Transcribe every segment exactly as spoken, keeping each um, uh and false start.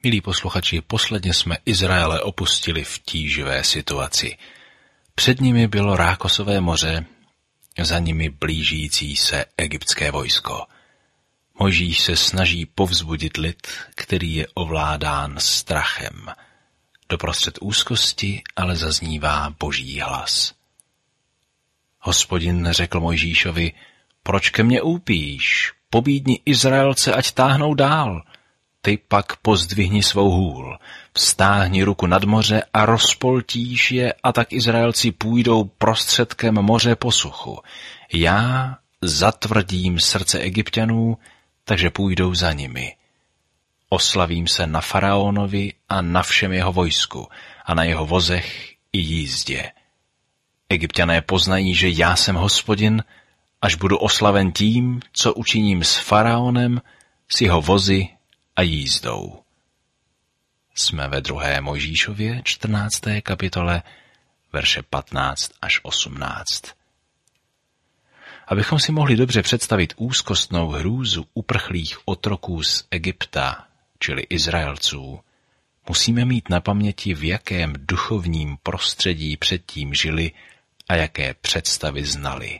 Milí posluchači, posledně jsme Izraele opustili v tíživé situaci. Před nimi bylo Rákosové moře, za nimi blížící se egyptské vojsko. Mojžíš se snaží povzbudit lid, který je ovládán strachem. Doprostřed úzkosti ale zaznívá Boží hlas. Hospodin řekl Mojžíšovi, proč ke mně úpíš? Pobídni Izraelce, ať táhnou dál. Ty pak pozdvihni svou hůl, vztáhni ruku nad moře a rozpoltíš je, a tak Izraelci půjdou prostředkem moře po suchu. Já zatvrdím srdce Egypťanů, takže půjdou za nimi. Oslavím se na faraonovi a na všem jeho vojsku a na jeho vozech i jízdě. Egypťané poznají, že já jsem Hospodin, až budu oslaven tím, co učiním s faraonem, s jeho vozy a jízdou. Jsme ve druhé Mojžíšově čtrnácté kapitole, verše patnáct až osmnáct. Abychom si mohli dobře představit úzkostnou hrůzu uprchlých otroků z Egypta, čili Izraelců, musíme mít na paměti, v jakém duchovním prostředí předtím žili a jaké představy znali.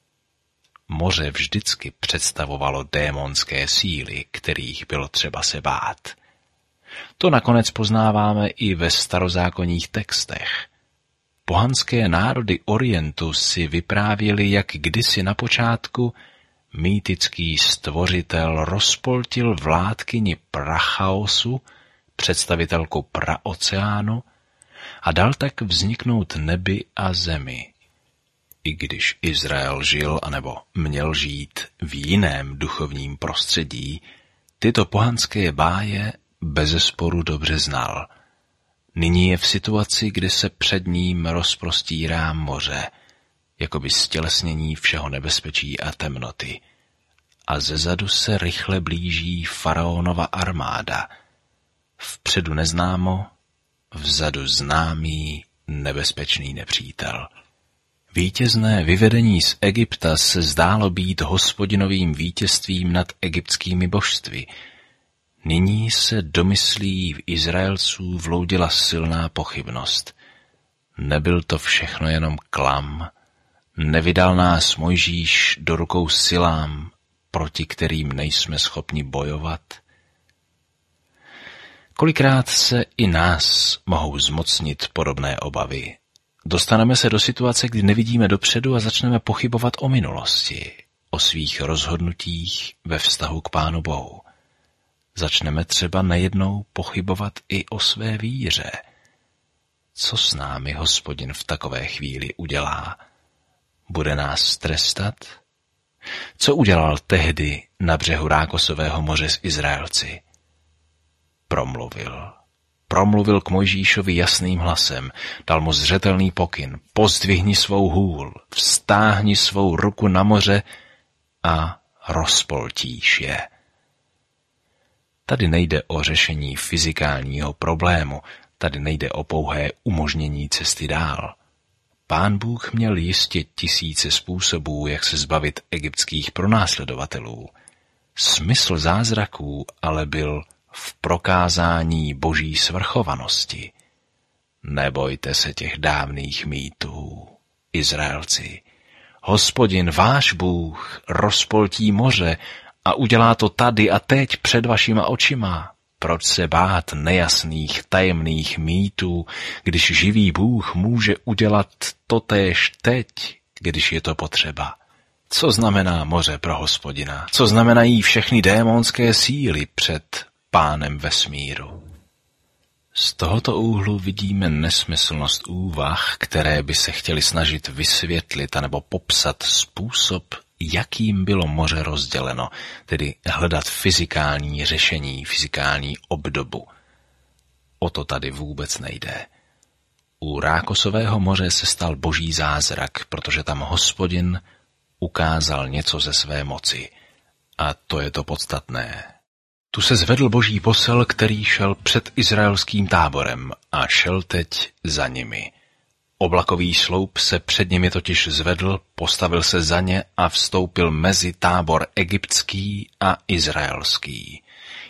Moře vždycky představovalo démonské síly, kterých bylo třeba se bát. To nakonec poznáváme i ve starozákonních textech. Pohanské národy Orientu si vyprávěli, jak kdysi na počátku mýtický stvořitel rozpoltil vládkyni prachaosu, představitelku praoceánu, a dal tak vzniknout nebi a zemi. I když Izrael žil anebo měl žít v jiném duchovním prostředí, tyto pohanské báje bezesporu dobře znal. Nyní je v situaci, kdy se před ním rozprostírá moře, jakoby stělesnění všeho nebezpečí a temnoty. A zezadu se rychle blíží faraonova armáda. Vpředu neznámo, vzadu známý nebezpečný nepřítel. Vítězné vyvedení z Egypta se zdálo být Hospodinovým vítězstvím nad egyptskými božstvy. Nyní se do myslí v Izraelců vloudila silná pochybnost. Nebyl to všechno jenom klam? Nevydal nás Mojžíš do rukou silám, proti kterým nejsme schopni bojovat? Kolikrát se i nás mohou zmocnit podobné obavy. Dostaneme se do situace, kdy nevidíme dopředu a začneme pochybovat o minulosti, o svých rozhodnutích ve vztahu k Pánu Bohu. Začneme třeba najednou pochybovat i o své víře. Co s námi Hospodin v takové chvíli udělá? Bude nás trestat? Co udělal tehdy na břehu Rákosového moře s Izraelci? Promluvil. Promluvil k Mojžíšovi jasným hlasem, dal mu zřetelný pokyn, pozdvihni svou hůl, vztáhni svou ruku na moře a rozpoltíš je. Tady nejde o řešení fyzikálního problému, tady nejde o pouhé umožnění cesty dál. Pán Bůh měl jistě tisíce způsobů, jak se zbavit egyptských pronásledovatelů. Smysl zázraků ale byl v prokázání Boží svrchovanosti. Nebojte se těch dávných mýtů, Izraelci. Hospodin, váš Bůh, rozpoltí moře a udělá to tady a teď před vašima očima. Proč se bát nejasných, tajemných mýtů, když živý Bůh může udělat totéž teď, když je to potřeba? Co znamená moře pro Hospodina? Co znamenají všechny démonské síly před Pánem vesmíru? Z tohoto úhlu vidíme nesmyslnost úvah, které by se chtěly snažit vysvětlit anebo popsat způsob, jakým bylo moře rozděleno, tedy hledat fyzikální řešení, fyzikální obdobu. O to tady vůbec nejde. U Rákosového moře se stal Boží zázrak, protože tam Hospodin ukázal něco ze své moci. A to je to podstatné. Tu se zvedl Boží posel, který šel před izraelským táborem a šel teď za nimi. Oblakový sloup se před nimi totiž zvedl, postavil se za ně a vstoupil mezi tábor egyptský a izraelský.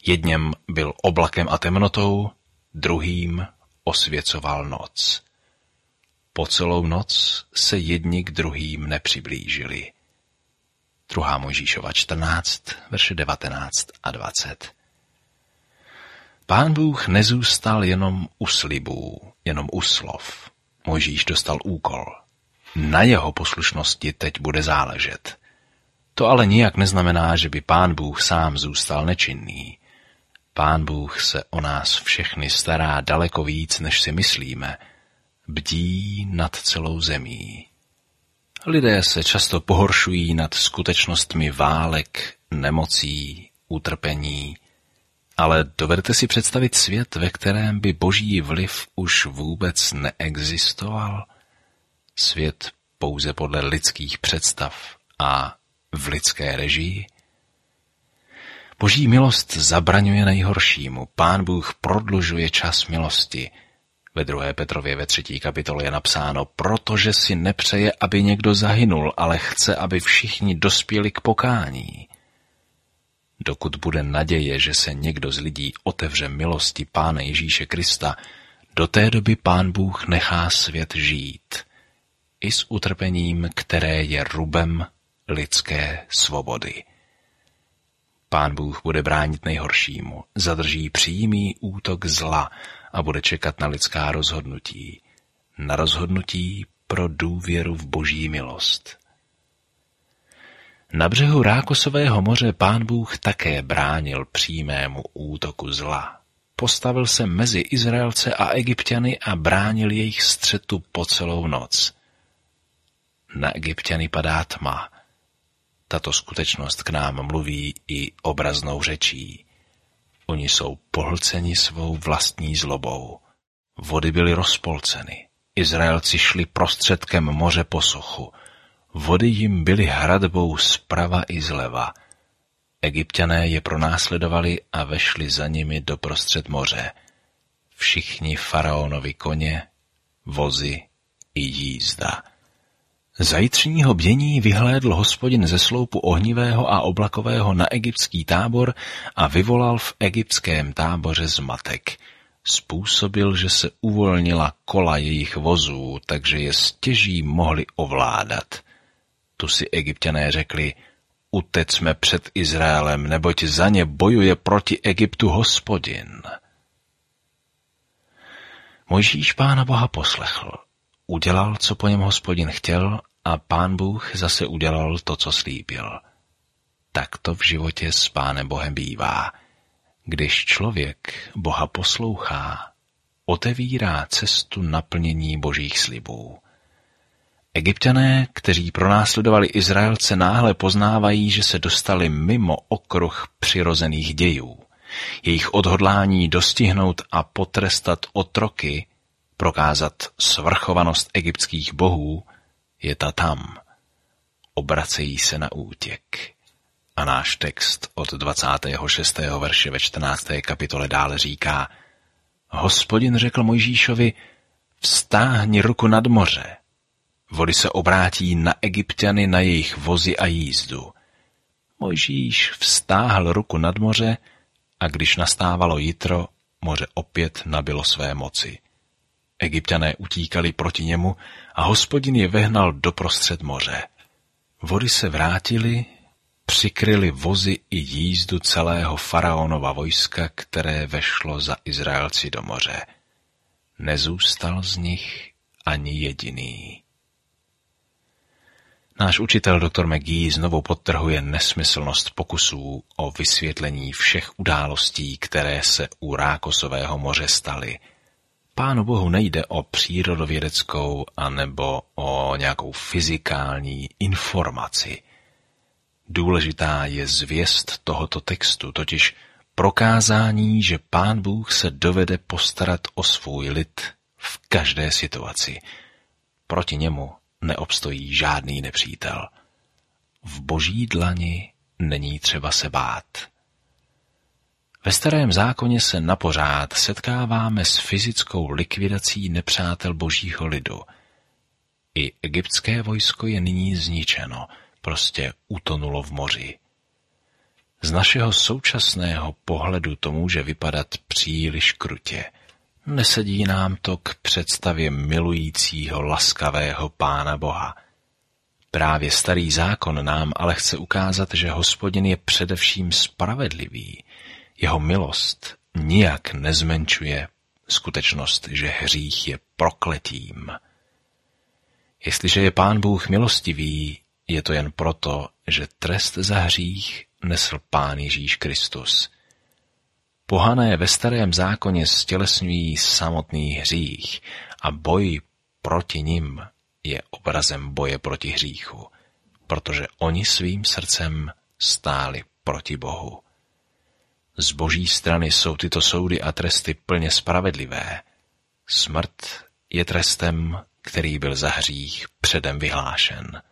Jedněm byl oblakem a temnotou, druhým osvěcoval noc. Po celou noc se jedni k druhým nepřiblížili. Druhá Mojžíšova čtrnáct, verše devatenáct a dvacet. Pán Bůh nezůstal jenom u slibů, jenom u slov. Mojžíš dostal úkol. Na jeho poslušnosti teď bude záležet. To ale nijak neznamená, že by Pán Bůh sám zůstal nečinný. Pán Bůh se o nás všechny stará daleko víc, než si myslíme. Bdí nad celou zemí. Lidé se často pohoršují nad skutečnostmi válek, nemocí, utrpení, ale dovedete si představit svět, ve kterém by boží vliv už vůbec neexistoval? Svět pouze podle lidských představ a v lidské režii? Boží milost zabraňuje nejhoršímu. Pán Bůh prodlužuje čas milosti. Ve druhé Petrově ve třetí kapitole je napsáno, protože si nepřeje, aby někdo zahynul, ale chce, aby všichni dospěli k pokání. Dokud bude naděje, že se někdo z lidí otevře milosti Pána Ježíše Krista, do té doby Pán Bůh nechá svět žít. I s utrpením, které je rubem lidské svobody. Pán Bůh bude bránit nejhoršímu, zadrží přímý útok zla a bude čekat na lidská rozhodnutí. Na rozhodnutí pro důvěru v boží milost. Na břehu Rákosového moře Pán Bůh také bránil přímému útoku zla. Postavil se mezi Izraelce a Egypťany a bránil jejich střetu po celou noc. Na Egypťany padá tma. Tato skutečnost k nám mluví i obraznou řečí. Oni jsou pohlceni svou vlastní zlobou. Vody byly rozpolceny. Izraelci šli prostředkem moře po suchu. Vody jim byly hradbou zprava i zleva. Egypťané je pronásledovali a vešli za nimi doprostřed moře. Všichni faraonovi koně, vozy i jízda. Za jitřního bdění vyhlédl Hospodin ze sloupu ohnivého a oblakového na egyptský tábor a vyvolal v egyptském táboře zmatek. Způsobil, že se uvolnila kola jejich vozů, takže je stěží mohli ovládat. Tu si Egypťané řekli, utecme před Izraelem, neboť za ně bojuje proti Egyptu Hospodin. Mojžíš Pána Boha poslechl. Udělal, co po něm Hospodin chtěl, a Pán Bůh zase udělal to, co slíbil. Tak to v životě s Pánem Bohem bývá. Když člověk Boha poslouchá, otevírá cestu naplnění božích slibů. Egypťané, kteří pronásledovali Izraelce, náhle poznávají, že se dostali mimo okruh přirozených dějů. Jejich odhodlání dostihnout a potrestat otroky, prokázat svrchovanost egyptských bohů, je ta tam. Obracejí se na útěk. A náš text od dvacátého šestého verše ve čtrnácté kapitole dále říká: Hospodin řekl Mojžíšovi, vztáhni ruku nad moře. Vody se obrátí na Egypťany, na jejich vozy a jízdu. Mojžíš vztáhl ruku nad moře a když nastávalo jitro, moře opět nabylo své moci. Egypťané utíkali proti němu a Hospodin je vehnal doprostřed moře. Vody se vrátily, přikryly vozy i jízdu celého faraonova vojska, které vešlo za Izraelci do moře. Nezůstal z nich ani jediný. Náš učitel doktor McGee znovu podtrhuje nesmyslnost pokusů o vysvětlení všech událostí, které se u Rákosového moře staly. Pánu Bohu nejde o přírodovědeckou anebo o nějakou fyzikální informaci. Důležitá je zvěst tohoto textu, totiž prokázání, že Pán Bůh se dovede postarat o svůj lid v každé situaci. Proti němu neobstojí žádný nepřítel. V boží dlani není třeba se bát. Ve Starém zákoně se napořád setkáváme s fyzickou likvidací nepřátel božího lidu. I egyptské vojsko je nyní zničeno, prostě utonulo v moři. Z našeho současného pohledu to může vypadat příliš krutě. Nesedí nám to k představě milujícího, laskavého Pána Boha. Právě Starý zákon nám ale chce ukázat, že Hospodin je především spravedlivý. Jeho milost nijak nezmenšuje skutečnost, že hřích je prokletím. Jestliže je Pán Bůh milostivý, je to jen proto, že trest za hřích nesl Pán Ježíš Kristus. Pohané ve Starém zákoně stělesňují samotný hřích a boj proti nim je obrazem boje proti hříchu, protože oni svým srdcem stáli proti Bohu. Z Boží strany jsou tyto soudy a tresty plně spravedlivé. Smrt je trestem, který byl za hřích předem vyhlášen.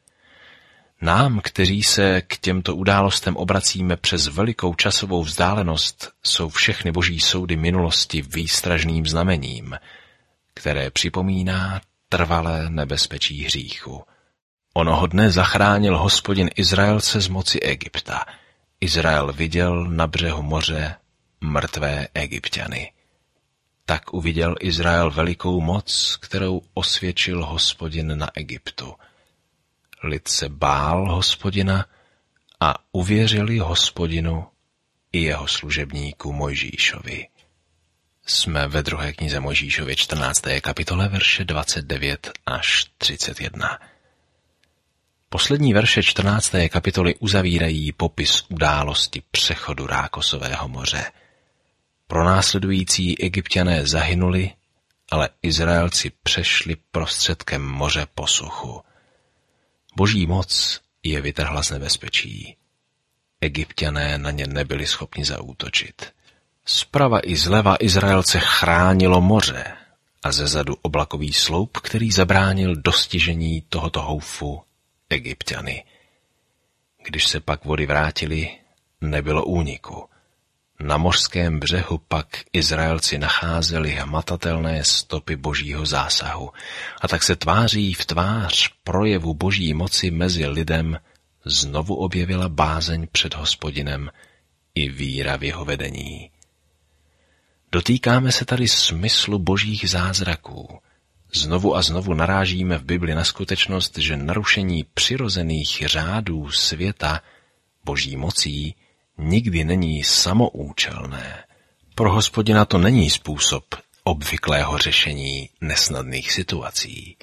Nám, kteří se k těmto událostem obracíme přes velikou časovou vzdálenost, jsou všechny Boží soudy minulosti výstražným znamením, které připomíná trvalé nebezpečí hříchu. Onoho dne zachránil Hospodin Izraelce z moci Egypta. Izrael viděl na břehu moře mrtvé Egypťany. Tak uviděl Izrael velikou moc, kterou osvědčil Hospodin na Egyptu. Lid se bál Hospodina a uvěřili Hospodinu i jeho služebníku Mojžíšovi. Jsme ve druhé knize Mojžíšově čtrnácté kapitole verše dvacet devět až třicet jedna. Poslední verše čtrnácté kapitoly uzavírají popis události přechodu Rákosového moře. Pronásledující Egypťané zahynuli, ale Izraelci přešli prostředkem moře po suchu. Boží moc je vytrhla z nebezpečí. Egypťané na ně nebyli schopni zaútočit. Zprava i zleva Izraelce chránilo moře a zezadu oblakový sloup, který zabránil dostižení tohoto houfu Egypťany. Když se pak vody vrátily, nebylo úniku. Na mořském břehu pak Izraelci nacházeli hmatatelné stopy Božího zásahu a tak se tváří v tvář projevu Boží moci mezi lidem znovu objevila bázeň před Hospodinem i víra v jeho vedení. Dotýkáme se tady smyslu Božích zázraků. Znovu a znovu narážíme v Bibli na skutečnost, že narušení přirozených řádů světa Boží mocí nikdy není samoučelné. Pro Hospodina to není způsob obvyklého řešení nesnadných situací.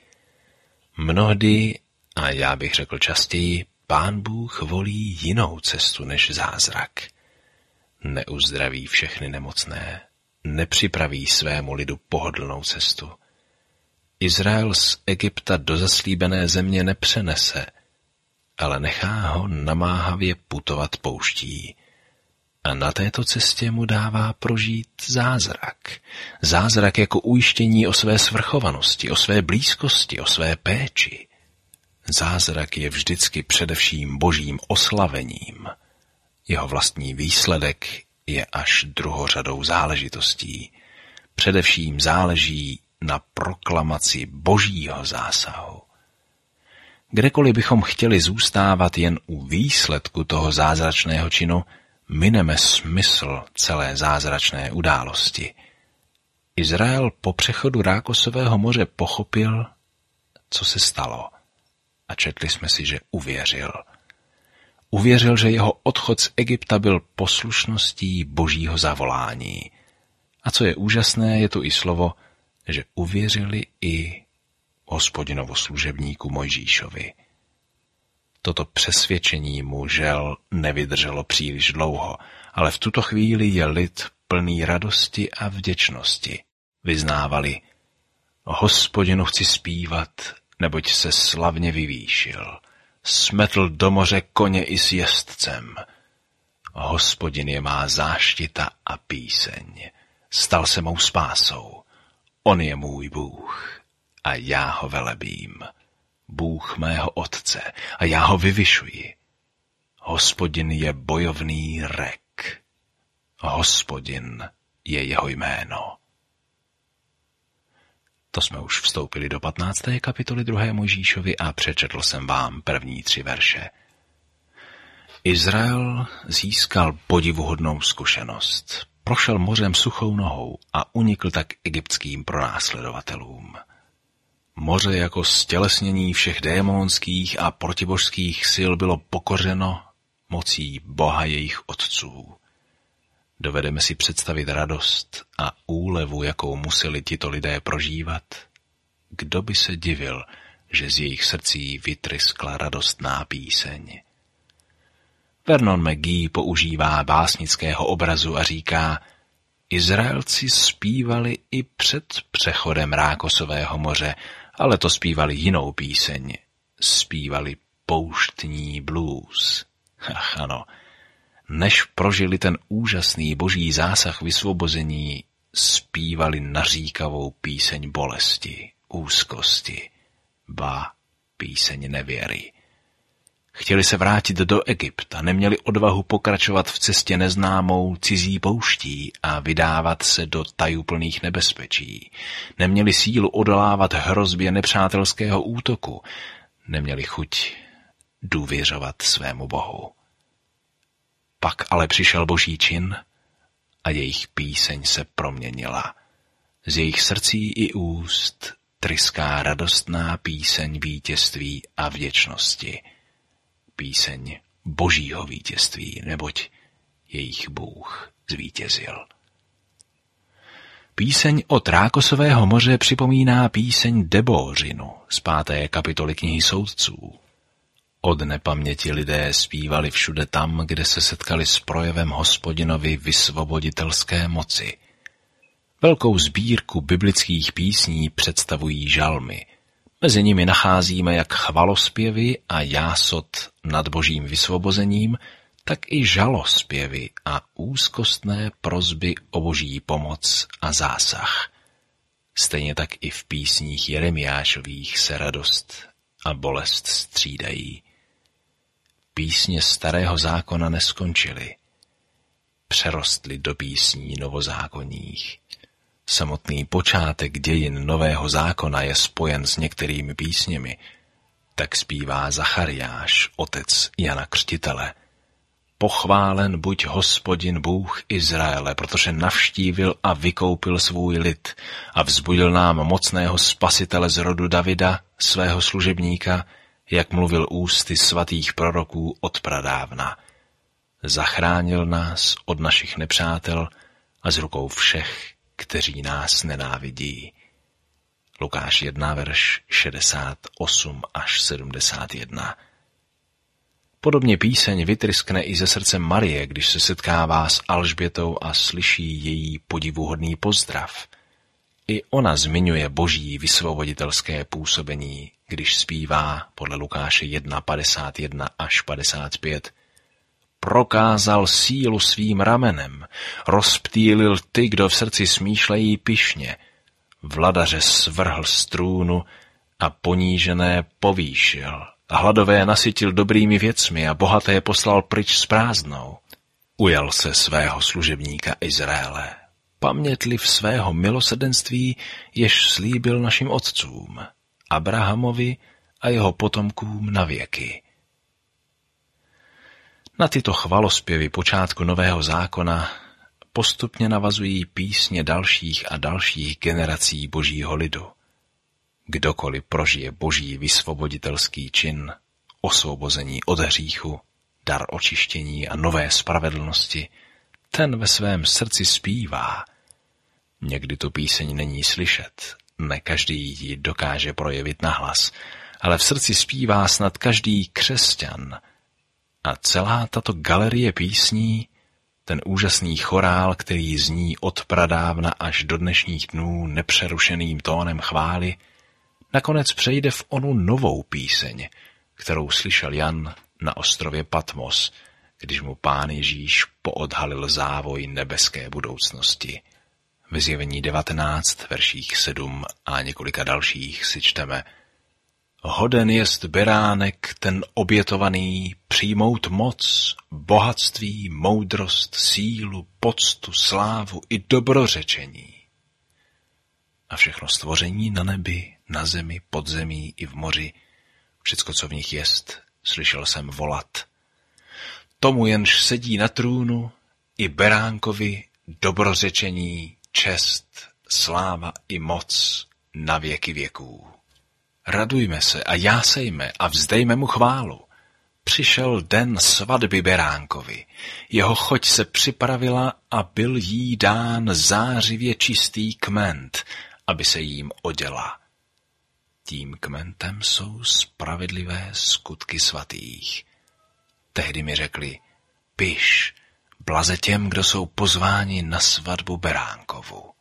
Mnohdy, a já bych řekl častěji, Pán Bůh volí jinou cestu než zázrak. Neuzdraví všechny nemocné, nepřipraví svému lidu pohodlnou cestu. Izrael z Egypta do zaslíbené země nepřenese, ale nechá ho namáhavě putovat pouští. A na této cestě mu dává prožít zázrak. Zázrak jako ujištění o své svrchovanosti, o své blízkosti, o své péči. Zázrak je vždycky především Božím oslavením. Jeho vlastní výsledek je až druhořadou záležitostí. Především záleží na proklamaci Božího zásahu. Kdekoliv bychom chtěli zůstávat jen u výsledku toho zázračného činu, mineme smysl celé zázračné události. Izrael po přechodu Rákosového moře pochopil, co se stalo, a četli jsme si, že uvěřil. Uvěřil, že jeho odchod z Egypta byl poslušností Božího zavolání. A co je úžasné, je tu i slovo, že uvěřili i Hospodinovu služebníku Mojžíšovi. Toto přesvědčení mu žel nevydrželo příliš dlouho, ale v tuto chvíli je lid plný radosti a vděčnosti. Vyznávali, Hospodinu chci zpívat, neboť se slavně vyvýšil. Smetl do moře koně i s jezdcem. Hospodin je má záštita a píseň. Stal se mou spásou. On je můj Bůh a já ho velebím. Bůh mého otce a já ho vyvyšuji. Hospodin je bojovný rek. Hospodin je jeho jméno. To jsme už vstoupili do patnácté kapitoly druhé Mojžíšovi a přečetl jsem vám první tři verše. Izrael získal podivuhodnou zkušenost. Prošel mořem suchou nohou a unikl tak egyptským pronásledovatelům. Moře jako stělesnění všech démonských a protibožských sil bylo pokořeno mocí Boha jejich otců. Dovedeme si představit radost a úlevu, jakou museli tito lidé prožívat? Kdo by se divil, že z jejich srdcí vytryskla radostná píseň? Vernon McGee používá básnického obrazu a říká: Izraelci zpívali i před přechodem Rákosového moře, ale to zpívali jinou píseň. Zpívali pouštní blues. Ach ano, než prožili ten úžasný boží zásah vysvobození, zpívali naříkavou píseň bolesti, úzkosti, ba píseň nevěry. Chtěli se vrátit do Egypta, neměli odvahu pokračovat v cestě neznámou cizí pouští a vydávat se do tajuplných nebezpečí. Neměli sílu odolávat hrozbě nepřátelského útoku. Neměli chuť důvěřovat svému Bohu. Pak ale přišel boží čin a jejich píseň se proměnila. Z jejich srdcí i úst tryská radostná píseň vítězství a vděčnosti. Píseň božího vítězství, neboť jejich Bůh zvítězil. Píseň od Rákosového moře připomíná píseň Debóřinu z páté kapitoly knihy Soudců. Od nepaměti lidé zpívali všude tam, kde se setkali s projevem Hospodinovy vysvoboditelské moci. Velkou sbírku biblických písní představují žalmy. Mezi nimi nacházíme jak chvalospěvy a jásot nad božím vysvobozením, tak i žalospěvy a úzkostné prosby o boží pomoc a zásah. Stejně tak i v písních Jeremiášových se radost a bolest střídají. Písně starého zákona neskončily. Přerostly do písní novozákonních. Samotný počátek dějin nového zákona je spojen s některými písněmi. Tak zpívá Zachariáš, otec Jana Křtitele. Pochválen buď Hospodin Bůh Izraele, protože navštívil a vykoupil svůj lid a vzbudil nám mocného spasitele z rodu Davida, svého služebníka, jak mluvil ústy svatých proroků od pradávna. Zachránil nás od našich nepřátel a z rukou všech, kteří nás nenávidí. Lukáš jedna, verš šedesát osm až sedmdesát jedna. Podobně píseň vytryskne i ze srdce Marie, když se setkává s Alžbětou a slyší její podivuhodný pozdrav. I ona zmiňuje boží vysvoboditelské působení, když zpívá podle Lukáše jedna, padesát jedna až padesát pět. Prokázal sílu svým ramenem, rozptýlil ty, kdo v srdci smýšlejí pyšně, vladaře svrhl z trůnu a ponížené povýšil, hladové nasytil dobrými věcmi a bohaté poslal pryč s prázdnou. Ujal se svého služebníka Izraele, pamětliv svého milosrdenství, jež slíbil našim otcům, Abrahamovi a jeho potomkům na věky. Na tyto chvalospěvy počátku nového zákona postupně navazují písně dalších a dalších generací božího lidu. Kdokoliv prožije boží vysvoboditelský čin, osvobození od hříchu, dar očištění a nové spravedlnosti, ten ve svém srdci zpívá. Někdy tu píseň není slyšet, ne každý ji dokáže projevit nahlas, ale v srdci zpívá snad každý křesťan. A celá tato galerie písní, ten úžasný chorál, který zní od pradávna až do dnešních dnů nepřerušeným tónem chvály, nakonec přejde v onu novou píseň, kterou slyšel Jan na ostrově Patmos, když mu Pán Ježíš poodhalil závoj nebeské budoucnosti. Ve Zjevení devatenáct, verších sedm a několika dalších si čteme: Hoden jest beránek ten obětovaný přijmout moc, bohatství, moudrost, sílu, poctu, slávu i dobrořečení. A všechno stvoření na nebi, na zemi, pod zemí i v moři, všecko, co v nich jest, slyšel jsem volat: tomu jenž sedí na trůnu, i beránkovi dobrořečení, čest, sláva i moc na věky věků. Radujme se a jásejme a vzdejme mu chválu. Přišel den svatby beránkovi, jeho choť se připravila a byl jí dán zářivě čistý kment, aby se jím oděla. Tím kmentem jsou spravedlivé skutky svatých. Tehdy mi řekli, piš, blaze těm, kdo jsou pozváni na svatbu beránkovu.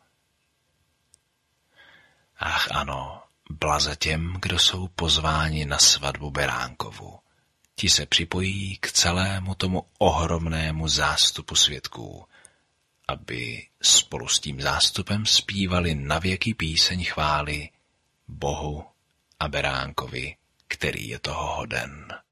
Ach ano, blaze těm, kdo jsou pozváni na svatbu beránkovu. Ti se připojí k celému tomu ohromnému zástupu svědků, aby spolu s tím zástupem zpívali navěky píseň chvály Bohu a beránkovi, který je toho hoden.